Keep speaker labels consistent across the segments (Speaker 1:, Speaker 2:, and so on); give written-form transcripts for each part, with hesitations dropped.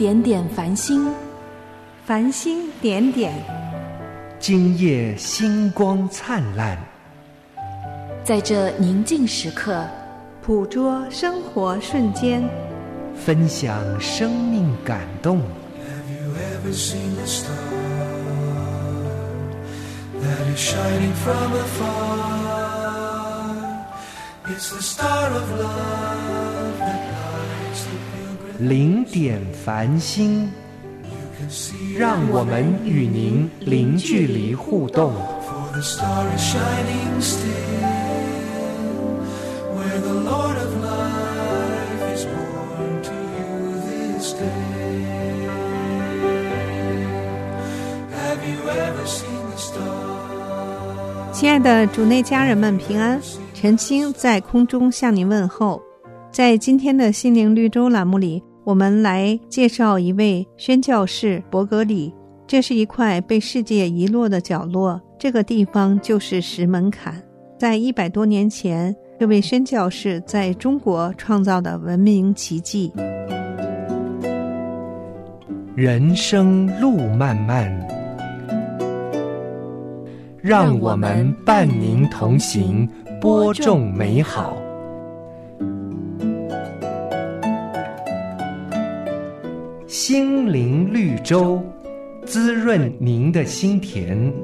Speaker 1: 点点繁星，
Speaker 2: 繁星点点，
Speaker 3: 今夜星光灿烂。
Speaker 1: 在这宁静时刻，
Speaker 2: 捕捉生活瞬间，
Speaker 3: 分享生命感动。
Speaker 4: Have you ever seen a star that is shining from afar? It's the star of love that lights the pilgrim.
Speaker 3: 零点繁星，让我们与您零距离互动。
Speaker 4: For the star is shining still, where the Lord of life is born to you this day. Have you ever seen the star?
Speaker 2: 亲爱的主内家人们平安，晨星在空中向您问候。在今天的心灵绿洲栏目里，我们来介绍一位宣教士伯格里。这是一块被世界遗落的角落，这个地方就是石门坎。在100多年前，这位宣教士在中国创造的文明奇迹。
Speaker 3: 人生路漫漫，让我们伴您同行，播种美好。心灵绿洲，滋润您的心田。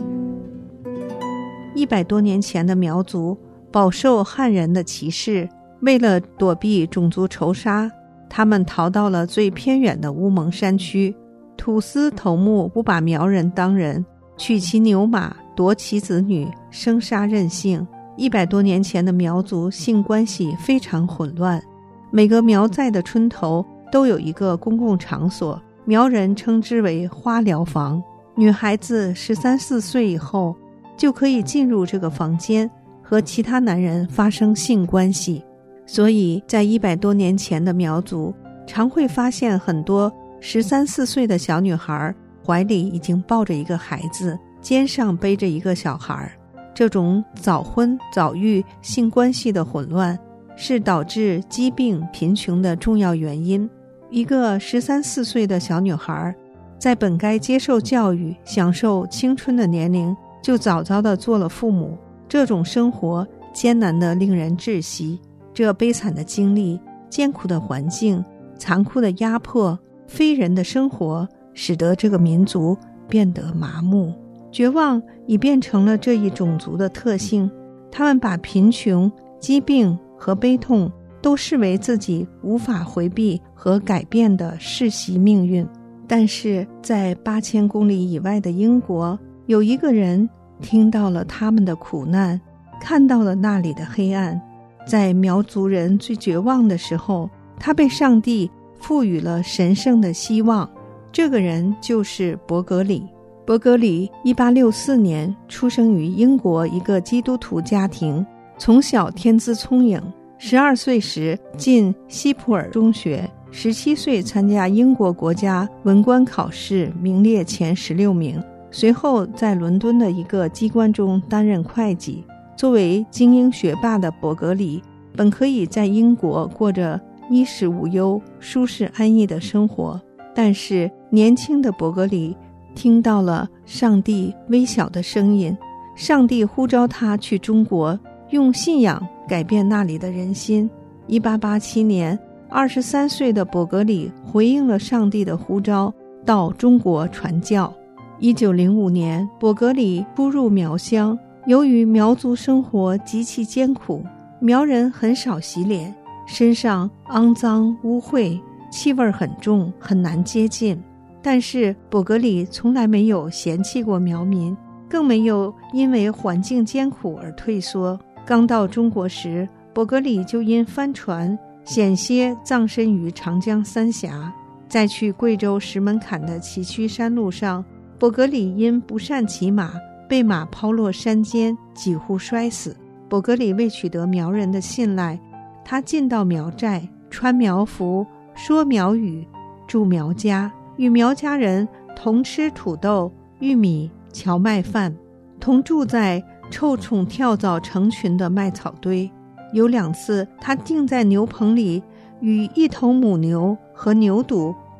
Speaker 2: 100多年前的苗族饱受汉人的歧视，为了躲避种族仇杀，他们逃到了最偏远的乌蒙山区。土司头目不把苗人当人，取其牛马，夺其子女，生杀任性。100多年前的苗族性关系非常混乱，每个苗寨的村头都有一个公共场所，苗人称之为花疗房。女孩子13、14岁以后就可以进入这个房间，和其他男人发生性关系。所以在100多年前的苗族，常会发现很多13、14岁的小女孩怀里已经抱着一个孩子，肩上背着一个小孩。这种早婚早育性关系的混乱，是导致疾病贫穷的重要原因。一个13、14岁的小女孩，在本该接受教育、享受青春的年龄，就早早地做了父母。这种生活艰难得令人窒息。这悲惨的经历、艰苦的环境、残酷的压迫、非人的生活，使得这个民族变得麻木。绝望已变成了这一种族的特性，他们把贫穷、疾病和悲痛都视为自己无法回避和改变的世袭命运。但是在8000公里以外的英国，有一个人听到了他们的苦难，看到了那里的黑暗。在苗族人最绝望的时候，他被上帝赋予了神圣的希望。这个人就是伯格里。伯格里1864年出生于英国一个基督徒家庭，从小天资聪颖，12岁时进西普尔中学，17岁参加英国国家文官考试，名列前16名。随后在伦敦的一个机关中担任会计。作为精英学霸的伯格里，本可以在英国过着衣食无忧、舒适安逸的生活，但是年轻的伯格里听到了上帝微小的声音，上帝呼召他去中国，用信仰改变那里的人心。1887年，23岁的伯格里回应了上帝的呼召，到中国传教。1905年，伯格里出入苗乡。由于苗族生活极其艰苦，苗人很少洗脸，身上肮脏污秽，气味很重，很难接近。但是伯格里从来没有嫌弃过苗民，更没有因为环境艰苦而退缩。刚到中国时，伯格里就因帆船险些葬身于长江三峡。在去贵州石门坎的崎岖山路上，伯格里因不善骑马，被马抛落山间，几乎摔死。伯格里为取得苗人的信赖，他进到苗寨，穿苗服，说苗语，住苗家，与苗家人同吃土豆、玉米、荞麦饭，同住在臭虫跳蚤成群的麦草堆。有2次，他定在牛棚里，与一头母牛和牛犊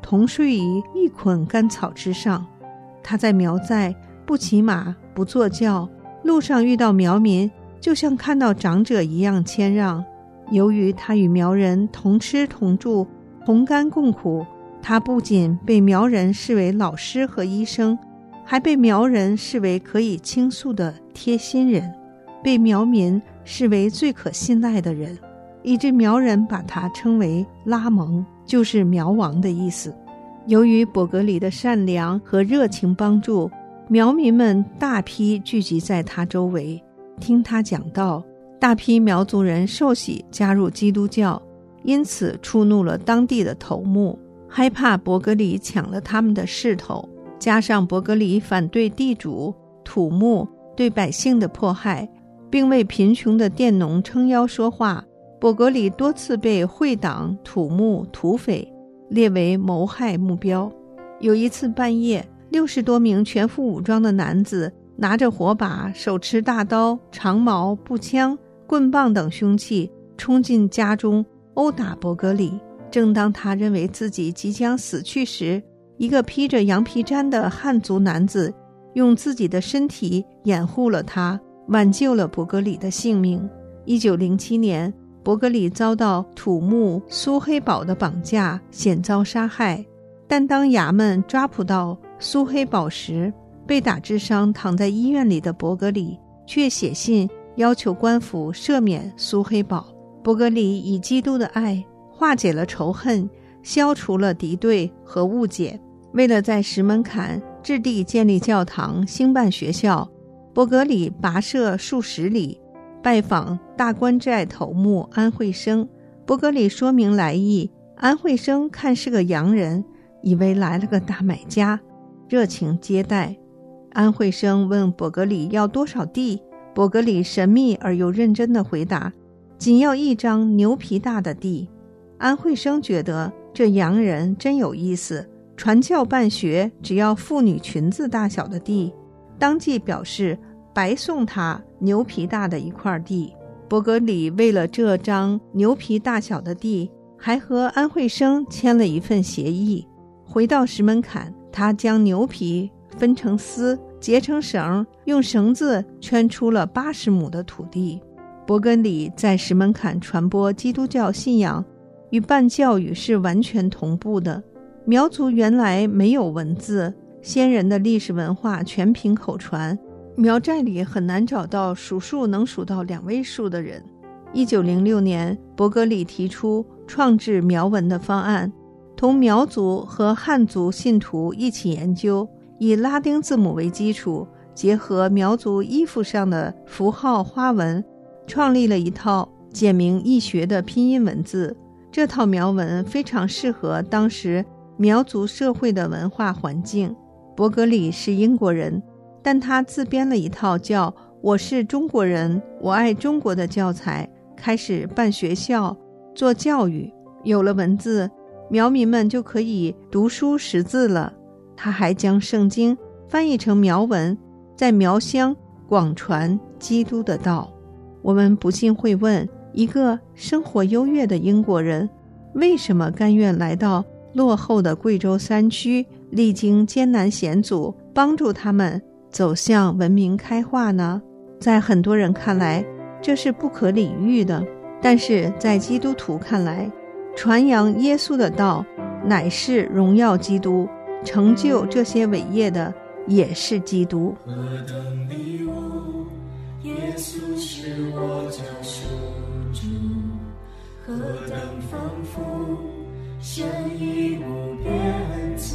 Speaker 2: 同睡于一捆干草之上。他在苗寨不骑马，不坐轿，路上遇到苗民，就像看到长者一样谦让。由于他与苗人同吃同住，同甘共苦，他不仅被苗人视为老师和医生，还被苗人视为可以倾诉的贴心人，被苗民视为最可信赖的人，以致苗人把他称为拉蒙，就是苗王的意思。由于伯格里的善良和热情帮助，苗民们大批聚集在他周围，听他讲道。大批苗族人受洗加入基督教，因此触怒了当地的头目，害怕伯格里抢了他们的势头，加上伯格里反对地主、土木对百姓的迫害，并为贫穷的佃农撑腰说话，伯格里多次被会党、土木、土匪列为谋害目标。有一次半夜，60多名全副武装的男子拿着火把，手持大刀、长矛、步枪、棍棒等凶器冲进家中殴打伯格里。正当他认为自己即将死去时，一个披着羊皮毡的汉族男子用自己的身体掩护了他，挽救了伯格里的性命。1907年，伯格里遭到土木苏黑堡的绑架，险遭杀害。但当衙门抓捕到苏黑堡时，被打致伤躺在医院里的伯格里却写信要求官府赦免苏黑堡。伯格里以基督的爱化解了仇恨，消除了敌对和误解。为了在石门坎置地建立教堂、兴办学校，伯格里跋涉数十里，拜访大关寨头目安惠生。伯格里说明来意，安惠生看是个洋人，以为来了个大买家，热情接待。安惠生问伯格里要多少地，伯格里神秘而又认真地回答，仅要一张牛皮大的地。安惠生觉得这洋人真有意思，传教办学只要妇女裙子大小的地，当即表示白送他牛皮大的一块地。伯格里为了这张牛皮大小的地，还和安惠生签了一份协议。回到石门坎，他将牛皮分成丝，结成绳，用绳子圈出了80亩的土地。伯格里在石门坎传播基督教信仰，与办教育是完全同步的。苗族原来没有文字，先人的历史文化全凭口传，苗寨里很难找到数数能数到2位数的人。1906年，伯格里提出创制苗文的方案，同苗族和汉族信徒一起研究，以拉丁字母为基础，结合苗族衣服上的符号花纹，创立了一套简明易学的拼音文字。这套苗文非常适合当时苗族社会的文化环境。伯格里是英国人，但他自编了一套叫《我是中国人，我爱中国》的教材，开始办学校，做教育。有了文字，苗民们就可以读书识字了。他还将圣经翻译成苗文，在苗乡广传基督的道。我们不禁会问，一个生活优越的英国人，为什么甘愿来到落后的贵州山区，历经艰难险阻，帮助他们走向文明开化呢？在很多人看来，这是不可理喻的，但是在基督徒看来，传扬耶稣的道乃是荣耀基督，成就这些伟业的也是基督。
Speaker 4: 何等礼物，耶稣是我救赎主，何等丰富，神已无边恩赐。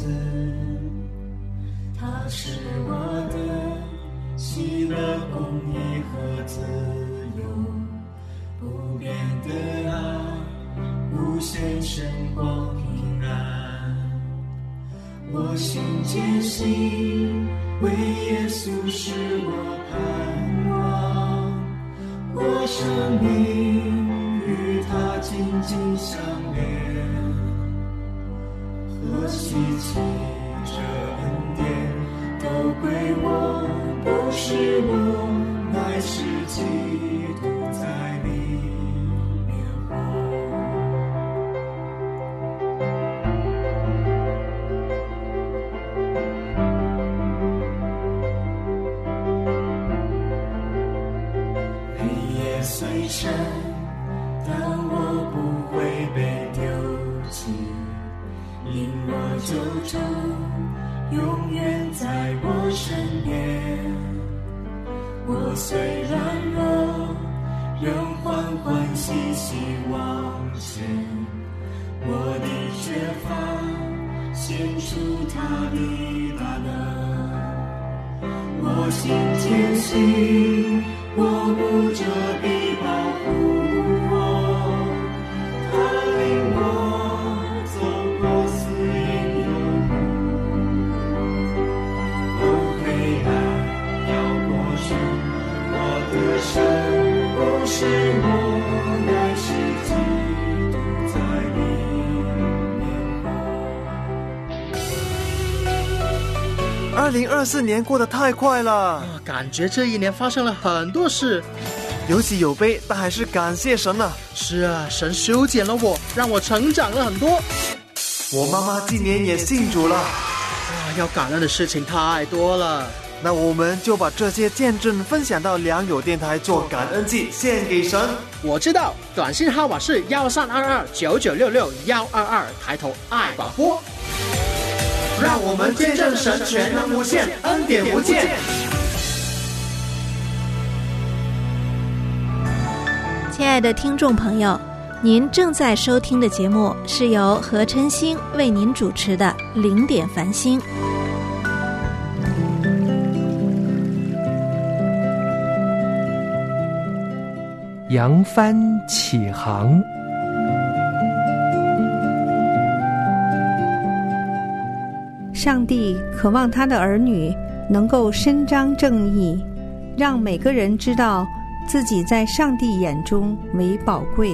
Speaker 4: 他是我的喜乐、公义和自由，不变的爱，无限生活平安。我心坚信，为耶稣是我盼望，我生命与他紧紧相连，何其奇这恩典都归我，不是我，乃是基督在里面活。 主永远在我身边。我虽然弱，仍欢欢喜喜往前。我的缺乏显出他的大能。我心坚信，我不遮蔽保护我，他领我走过死荫幽谷。黑暗要过去，我的神不是我，乃是基督在
Speaker 5: 里面活。2024年过得太快了，
Speaker 6: 感觉这一年发生了很多事，
Speaker 5: 有喜有悲，但还是感谢神啊。
Speaker 6: 是啊，神修剪了我，让我成长了很多。
Speaker 5: 我妈妈今年也信主了，
Speaker 6: 要感恩的事情太多了。
Speaker 5: 那我们就把这些见证分享到良友电台做感恩祭，献给神。
Speaker 6: 我知道，短信号码是132299661122，抬头爱广播。
Speaker 5: 让我们见证神全能无限，恩典无间。
Speaker 2: 亲爱的听众朋友，您正在收听的节目是由何琛星为您主持的零点繁星。
Speaker 3: 扬帆起航。
Speaker 2: 上帝渴望他的儿女能够伸张正义，让每个人知道自己在上帝眼中为宝贵。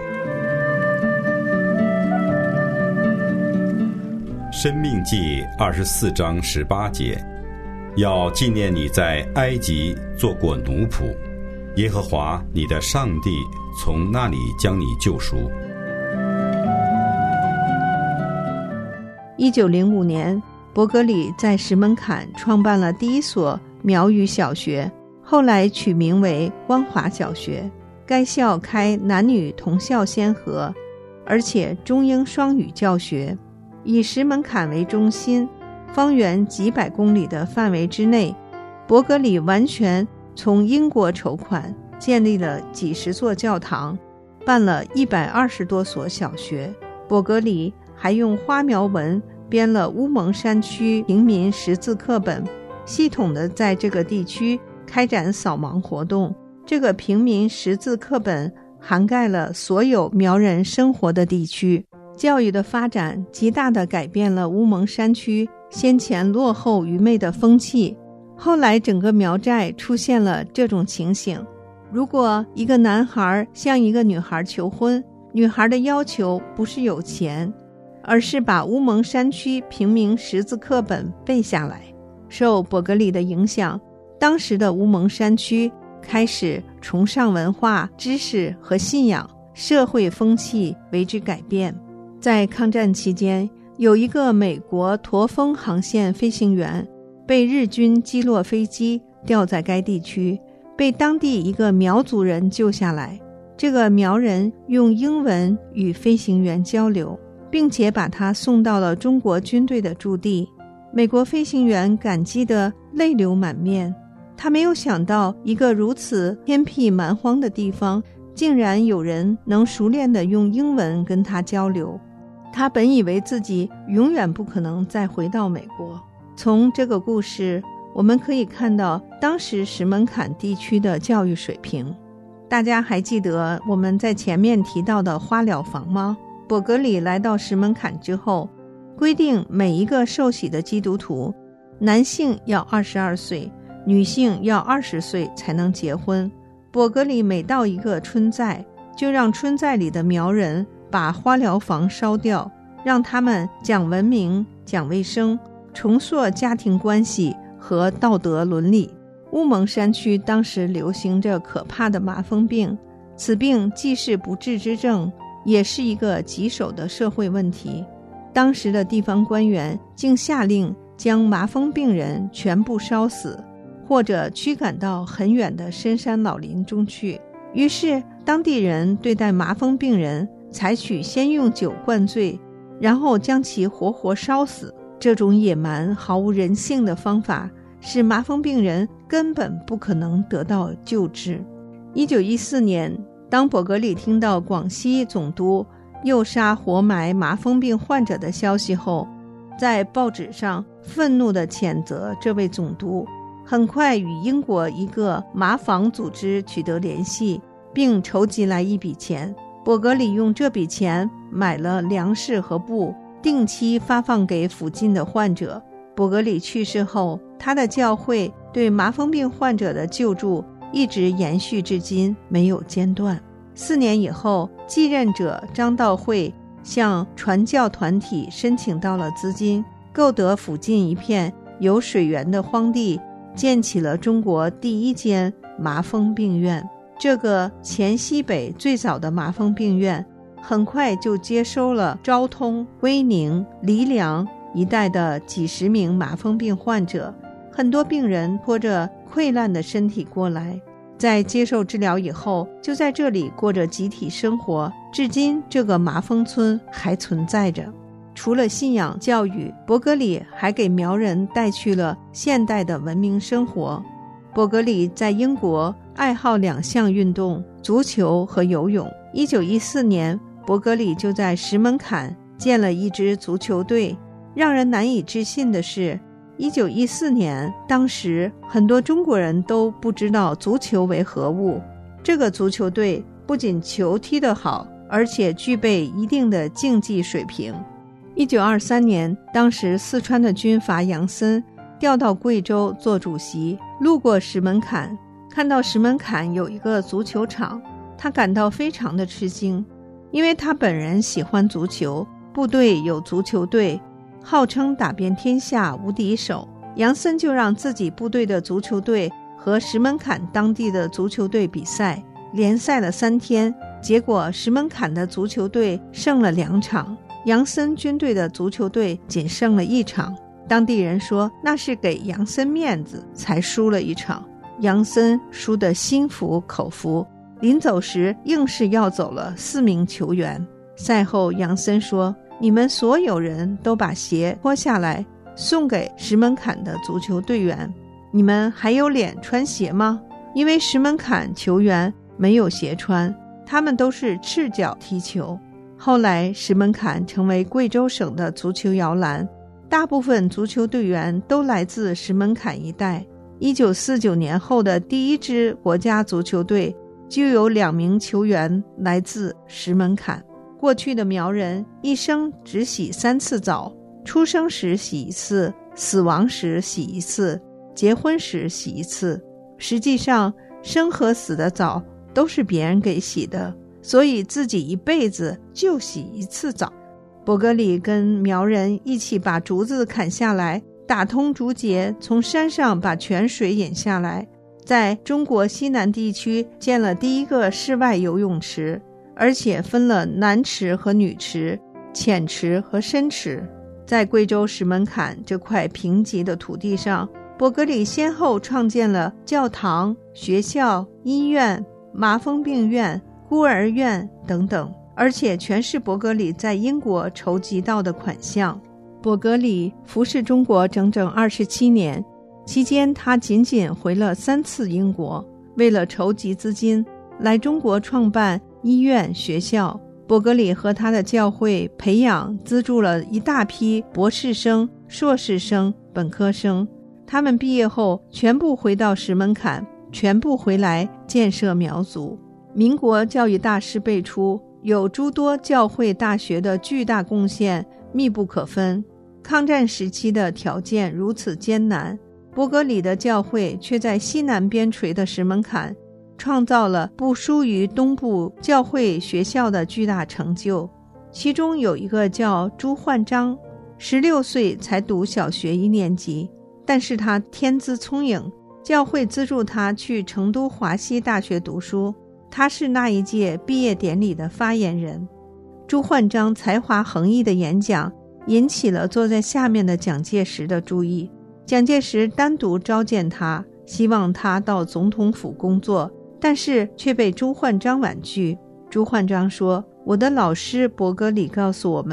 Speaker 7: 申命记24章18节，要纪念你在埃及做过奴仆，耶和华你的上帝从那里将你救赎。
Speaker 2: 1905年，伯格里在石门坎创办了第一所苗语小学，后来取名为光华小学。该校开男女同校先河，而且中英双语教学。以石门坎为中心，方圆几百公里的范围之内，伯格里完全从英国筹款，建立了几十座教堂，办了120多所小学。伯格里还用花苗文编了乌蒙山区平民识字课本，系统地在这个地区开展扫盲活动。这个平民识字课本涵盖了所有苗人生活的地区。教育的发展极大地改变了乌蒙山区先前落后愚昧的风气。后来整个苗寨出现了这种情形，如果一个男孩向一个女孩求婚，女孩的要求不是有钱，而是把乌蒙山区平民识字课本背下来。受伯格里的影响，当时的乌蒙山区开始崇尚文化、知识和信仰，社会风气为之改变。在抗战期间，有一个美国驼峰航线飞行员被日军击落飞机，掉在该地区，被当地一个苗族人救下来。这个苗人用英文与飞行员交流，并且把他送到了中国军队的驻地。美国飞行员感激得泪流满面，他没有想到一个如此偏僻蛮荒的地方，竟然有人能熟练地用英文跟他交流。他本以为自己永远不可能再回到美国。从这个故事，我们可以看到当时石门坎地区的教育水平。大家还记得我们在前面提到的花疗房吗？伯格里来到石门坎之后，规定每一个受洗的基督徒，男性要22岁，女性要20岁才能结婚。伯格里每到一个村寨，就让村寨里的苗人把花疗房烧掉，让他们讲文明、讲卫生，重塑家庭关系和道德伦理。乌蒙山区当时流行着可怕的麻风病，此病既是不治之症，也是一个棘手的社会问题。当时的地方官员竟下令将麻风病人全部烧死，或者驱赶到很远的深山老林中去。于是当地人对待麻风病人采取先用酒灌醉，然后将其活活烧死。 这种野蛮毫无人性的方法使麻风病人根本不可能得到救治。1914年，当伯格里听到广西总督诱杀活埋麻风病患者的消息后，在报纸上愤怒地谴责这位总督，很快与英国一个麻房组织取得联系，并筹集来一笔钱。伯格里用这笔钱买了粮食和布，定期发放给附近的患者。伯格里去世后，他的教会对麻风病患者的救助一直延续至今，没有间断。4年以后，继任者张道会向传教团体申请到了资金，购得附近一片有水源的荒地，建起了中国第一间麻风病院。这个黔西北最早的麻风病院很快就接收了昭通、威宁、黎良一带的几十名麻风病患者，很多病人拖着溃烂的身体过来，在接受治疗以后，就在这里过着集体生活，至今这个麻风村还存在着。除了信仰教育，伯格里还给苗人带去了现代的文明生活。伯格里在英国爱好2项运动，足球和游泳。1914年，伯格里就在石门坎建了一支足球队。让人难以置信的是，1914年，当时很多中国人都不知道足球为何物。这个足球队不仅球踢得好，而且具备一定的竞技水平。1923年，当时四川的军阀杨森调到贵州做主席，路过石门坎，看到石门坎有一个足球场，他感到非常的吃惊，因为他本人喜欢足球，部队有足球队，号称打遍天下无敌手。杨森就让自己部队的足球队和石门坎当地的足球队比赛，连赛了3天，结果石门坎的足球队胜了2场，杨森军队的足球队仅胜了1场。当地人说那是给杨森面子才输了1场。杨森输得心服口服，临走时硬是要走了4名球员。赛后杨森说，你们所有人都把鞋脱下来送给石门坎的足球队员，你们还有脸穿鞋吗？因为石门坎球员没有鞋穿，他们都是赤脚踢球。后来石门坎成为贵州省的足球摇篮，大部分足球队员都来自石门坎一带。1949年后的第一支国家足球队就有2名球员来自石门坎。过去的苗人一生只洗3次澡，出生时洗1次，死亡时洗1次，结婚时洗1次。实际上生和死的澡都是别人给洗的，所以自己一辈子就洗1次澡。伯格里跟苗人一起把竹子砍下来，打通竹节，从山上把泉水引下来，在中国西南地区建了第一个室外游泳池，而且分了南池和女池、浅池和深池。在贵州石门坎这块贫瘠的土地上，伯格里先后创建了教堂、学校、医院、麻风病院、孤儿院等等，而且全是伯格里在英国筹集到的款项。伯格里服侍中国整整27年，期间他仅仅回了3次英国，为了筹集资金来中国创办医院、学校。伯格里和他的教会培养资助了一大批博士生、硕士生、本科生，他们毕业后全部回到石门坎，全部回来建设苗族。民国教育大师辈出，有诸多教会大学的巨大贡献密不可分。抗战时期的条件如此艰难，伯格里的教会却在西南边陲的石门坎创造了不输于东部教会学校的巨大成就。其中有一个叫朱焕章，16岁才读小学1年级，但是他天资聪颖，教会资助他去成都华西大学读书，他是那一届毕业典礼的发言人。朱焕章才华横溢的演讲引起了坐在下面的蒋介石的注意，蒋介石单独召见他，希望他到总统府工作，但是却被朱焕章婉拒。朱焕章说，我的老师伯格里告诉我们，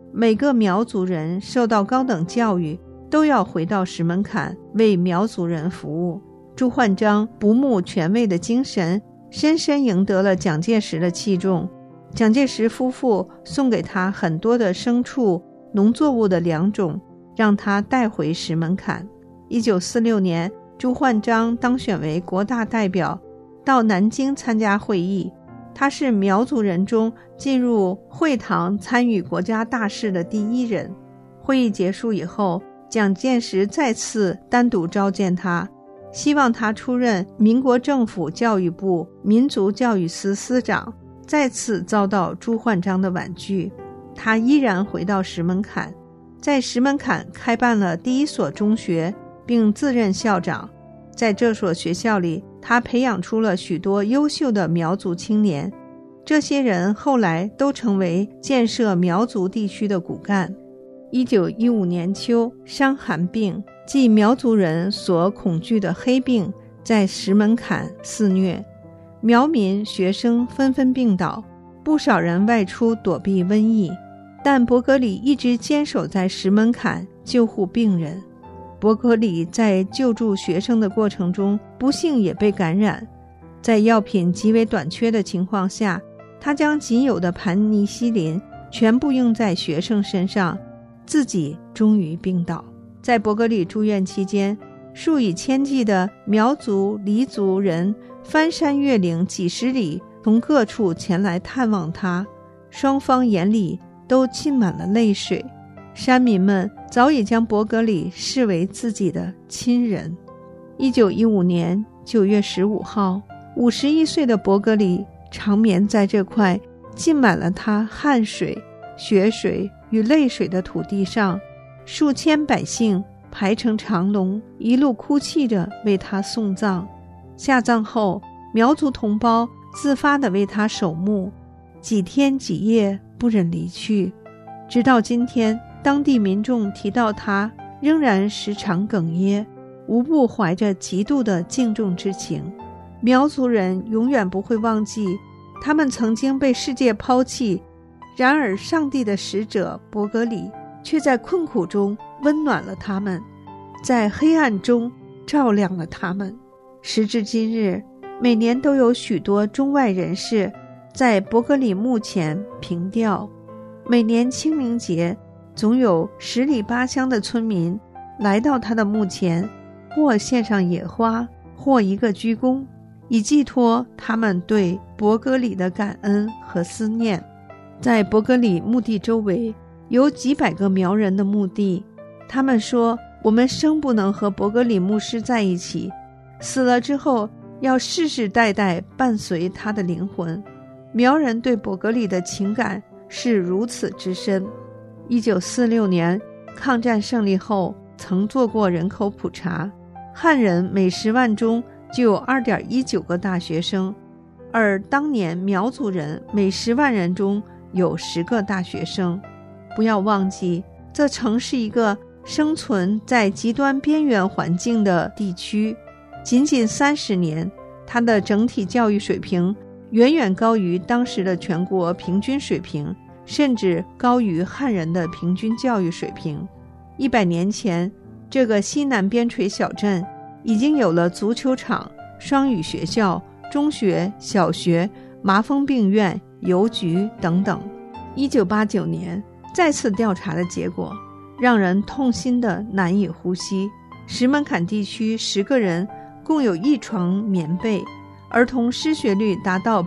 Speaker 2: 每个苗族人受到高等教育都要回到石门坎为苗族人服务。朱焕章不慕权位的精神深深赢得了蒋介石的器重。蒋介石夫妇送给他很多的牲畜、农作物的良种，让他带回石门坎。1946年，朱焕章当选为国大代表，到南京参加会议。他是苗族人中进入会堂参与国家大事的第一人。会议结束以后，蒋介石再次单独召见他，希望他出任民国政府教育部民族教育司司长，再次遭到朱焕章的婉拒。他依然回到石门坎，在石门坎开办了第一所中学，并自任校长。在这所学校里，他培养出了许多优秀的苗族青年，这些人后来都成为建设苗族地区的骨干。1915年秋，伤寒病，即苗族人所恐惧的黑病，在石门坎肆虐，苗民学生纷纷病倒，不少人外出躲避瘟疫，但伯格里一直坚守在石门坎救护病人。伯格里在救助学生的过程中，不幸也被感染。在药品极为短缺的情况下，他将仅有的盘尼西林全部用在学生身上，自己终于病倒。在伯格里住院期间，数以千计的苗族、黎族人翻山越岭几十里，从各处前来探望他，双方眼里都浸满了泪水。山民们早已将伯格里视为自己的亲人。1915年9月15号，51岁的伯格里长眠在这块浸满了他汗水、血水与泪水的土地上，数千百姓排成长龙，一路哭泣着为他送葬。下葬后，苗族同胞自发地为他守墓，几天几夜不忍离去。直到今天，当地民众提到他，仍然时常哽咽，无不怀着极度的敬重之情。苗族人永远不会忘记，他们曾经被世界抛弃，然而上帝的使者伯格里却在困苦中温暖了他们，在黑暗中照亮了他们。时至今日，每年都有许多中外人士在伯格里墓前凭吊。每年清明节，总有10里8乡的村民来到他的墓前，或献上野花，或一个鞠躬，以寄托他们对伯格里的感恩和思念。在伯格里墓地周围有几百个苗人的墓地，他们说，我们生不能和伯格里牧师在一起，死了之后要世世代代伴随他的灵魂。苗人对伯格里的情感是如此之深。1946年抗战胜利后，曾做过人口普查，汉人每10万中就有 2.19 个大学生，而当年苗族人每10万人中有10个大学生。不要忘记，这曾是一个生存在极端边缘环境的地区，仅仅30年，它的整体教育水平远远高于当时的全国平均水平，甚至高于汉人的平均教育水平。100年前，这个西南边陲小镇已经有了足球场、双语学校、中学、小学、麻风病院、邮局等等。1989年再次调查的结果让人痛心的难以呼吸。石门坎地区10个人共有1床棉被，儿童失学率达到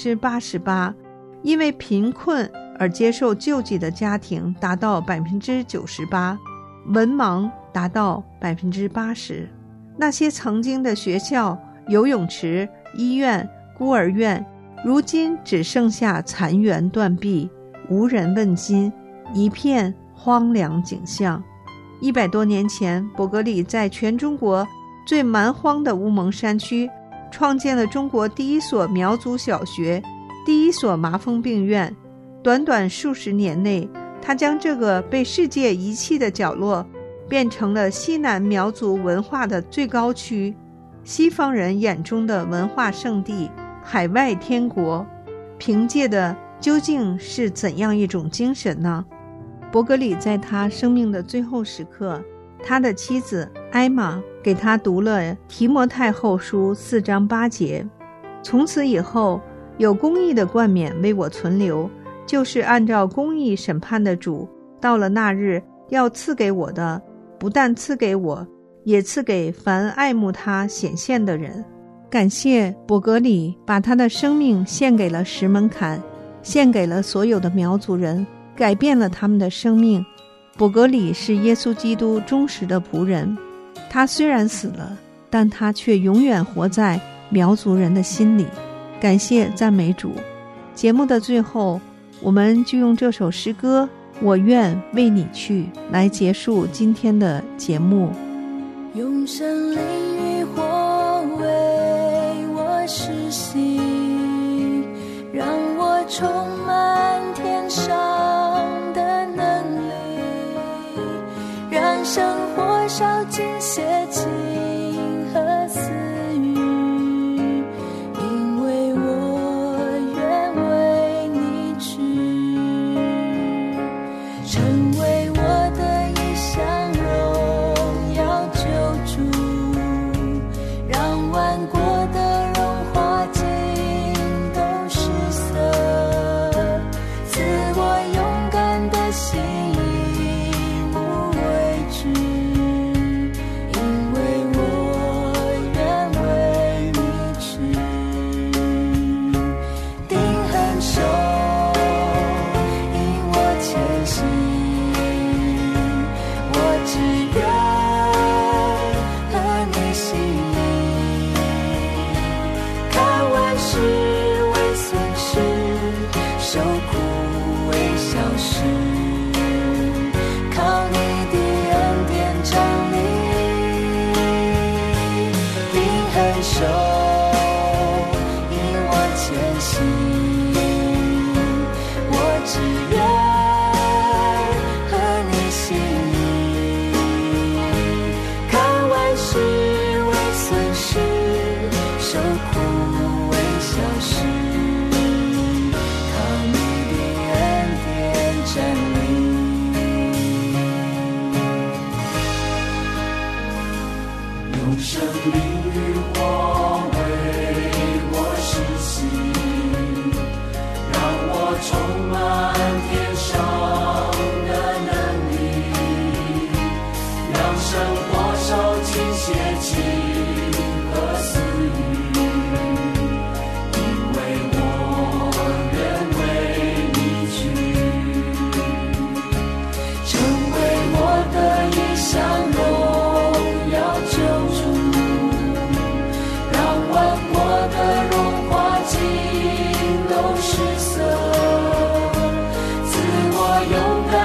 Speaker 2: 88%， 因为贫困而接受救济的家庭达到 98%， 文盲达到 80%。 那些曾经的学校、游泳池、医院、孤儿院，如今只剩下残垣断壁，无人问津，一片荒凉景象。100多年前，伯格里在全中国最蛮荒的乌蒙山区创建了中国第一所苗族小学，第一所麻风病院。短短数十年内，他将这个被世界遗弃的角落变成了西南苗族文化的最高区，西方人眼中的文化圣地，海外天国。凭借的究竟是怎样一种精神呢？ 伯格里在他生命的最后时刻，他的妻子艾玛给他读了提摩太后书4章8节，从此以后有公义的冠冕为我存留，就是按照公义审判的主，到了那日要赐给我的，不但赐给我，也赐给凡爱慕他显现的人。感谢伯格里把他的生命献给了石门坎，献给了所有的苗族人，改变了他们的生命。伯格里是耶稣基督忠实的仆人，他虽然死了，但他却永远活在苗族人的心里。感谢赞美主。节目的最后，我们就用这首诗歌《我愿为你去》来结束今天的节目。
Speaker 8: 用神灵与火为我施行，让我充满天上的能力，让生活烧尽邪情和私欲，因为我愿为你去，成为我的一项荣耀救主，让万国的荣华尽都失色，赐我勇敢的心，无畏惧，因为我愿为你去，定恒守，引我前行，我只愿合你心意，看万事为损失，受苦为小事，靠你的恩典站立，定恒守，引我前行，我只愿合你心意，看万事为损失，受苦为小事，靠你的恩典站立。
Speaker 4: 用生命与火为我施行，让我充满天上的能力，让生活烧尽邪情和私欲，因为我愿为你去，成为我的一项荣耀救主，让万国的荣华尽都失色，赐我勇敢